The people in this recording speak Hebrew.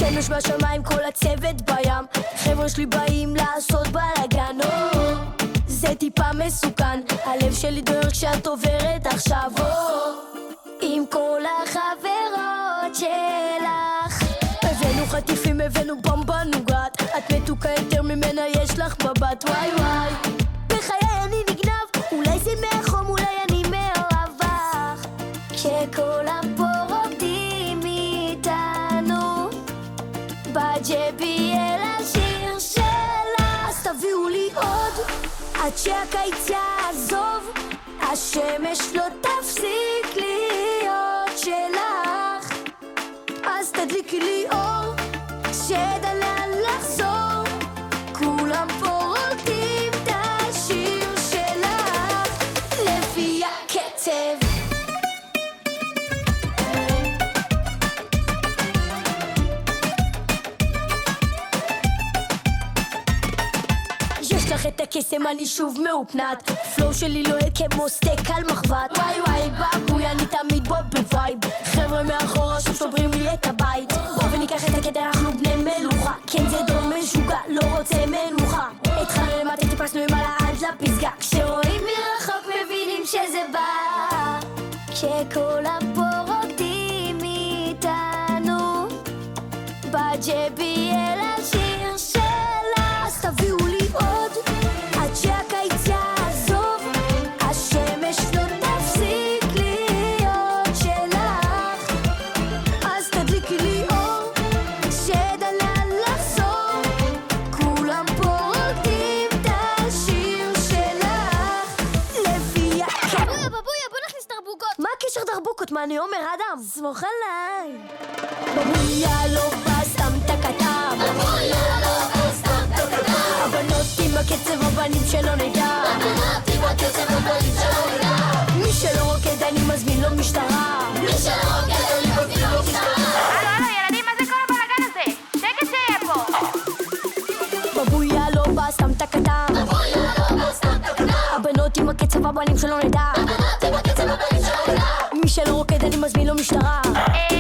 שמש בשמיים, כל הצוות בים. חבר'ה שלי באים לעשות בלאגן. זה טיפה מסוכן, הלב שלי דוהר כשאת עוברת עכשיו. עם כל החברות שלך הבאנו חטיפים, הבאנו במבה נוגת. את מתוקה יותר ממנה, יש לך מבט. וואי וואי, בחיי אני נגנב, אולי זה מהחום, אולי אני מהרווח. כשכל פה רוקדים איתנו בג'בי אל השיר שלה. אז תביאו לי עוד עד שהקיץ יעזוב, השמש לא תפסיק להיות שלך. אז תדליקי לי אור שידע לאן לחזור, כולם פה רוקדים את השיר שלך לפי הקצב. יש לך את הקסם, אני שוב מאופנת, פלואו שלי לא כמו סטייק על מחבת. וואי וואי בבוי, אני תמיד בו בווייב. חבר'ה מאחורה שוב שוברים לי את הבית. בוא וניקח את הקטע, אנחנו בני מלוכה. כן זה דרום משוגע, לא רוצה מנוחה. התחלנו למטה, טיפסנו עם עלה עד לפסגה. כשרואים מרחוק מבינים שזה בא. כשכל פה רוקדים איתנו בג'בי אל השיר שלה. אז תביאו לי עוד עד שהקיץ יעזוב, השמש לא תפסיק להיות שלך. אז תדליקי לי אור שידע לאן לחזור, כולם פה רוקדים את השיר שלך לפי הקצב. בבויה, בוא נכניס דרבוקות. מה הקשר דרבוקות? מה אני אומר אדם? סמוך עליי. בבויה לא בא סתם תקתם, בבויה לא בא סתם תקדם. הבנות עם הקצב, הבנים שלא נדע. הבנות עם הקצב, הבנים שלא נדע. מי שלא רוקד אני מזמין לו משטרה. מי שלא רוקד אני מזמין לו משטרה. הלו, ילדים, מה זה כל הבלאגן הזה? שקט שיהיה פה. בבויה לא בא סתם תקדם, בבויה לא בא סתם תקדם. הבנות עם הקצב, הבנים שלא נדע. הבנות עם הקצב, הבנים שלא נדע. מי שלא רוקד אני מזמין לו משטרה.